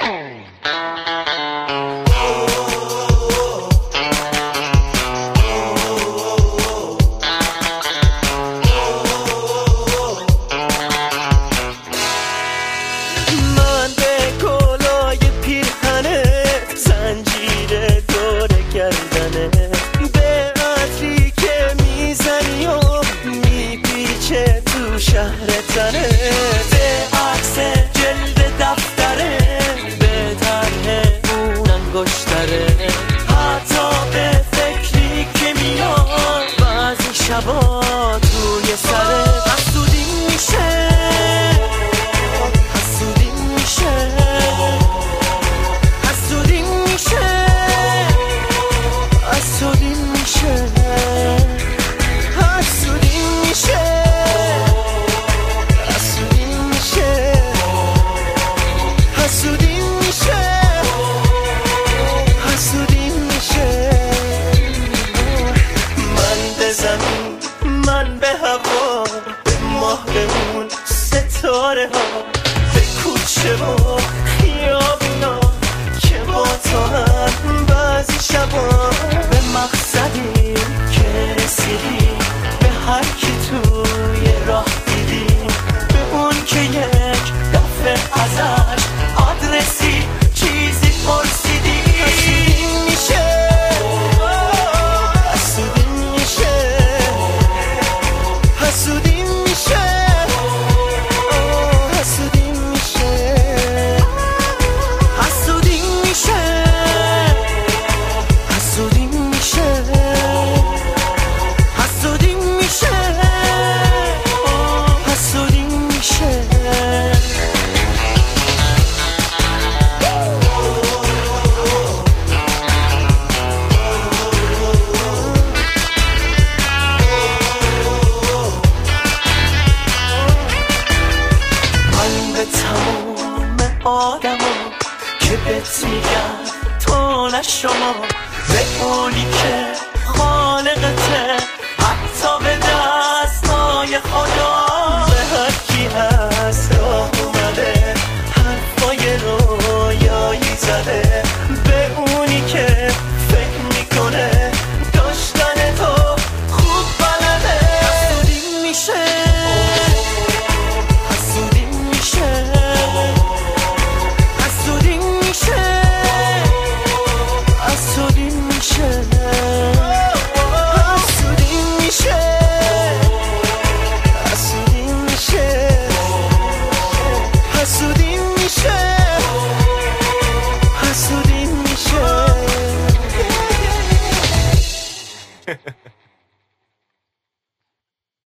به عطری که میزنی و میپیچه تو شهر تنه، به عکس جلد دفتره، به طرح اون انگشتره، حتی به فکری که میاد بعضی شبا توی سره. حسودی میشه، حسودی میشه، حسودی میشه، حسودی میشه، حسودی میشه، حسودی میشه، حسودی میشه، حسودی میشه. من به زمین، من به هوا، به ماه، به اون ستاره ها، به کوچه و خیابونا که با تو هم بعضی شبا، به مقصدی که رسیدی، به هر کی توی راه دیدی، به اون که یک دفعه ازش آدرسی چیزی پرسیدی. حسودی میشه، حسودی میشه، حسودی میشه، حسودی میشه، حسودی میشه، حسودی میشه، حسودی میشه، حسودی میشه. من به تمام آدما که بهت میگن تو نه شما، به اونی که خالقته، حتی به دستای خدا، به هر کی هست راه اومده، حرفای رویایی زده، به اونی که فکر میکنه داشتن تو خوب بلده. حسودی میشه، حسودی میشه، حسودی میشه، حسودی میشه، حسودی میشه، حسودی میشه، حسودی میشه، حسودی میشه.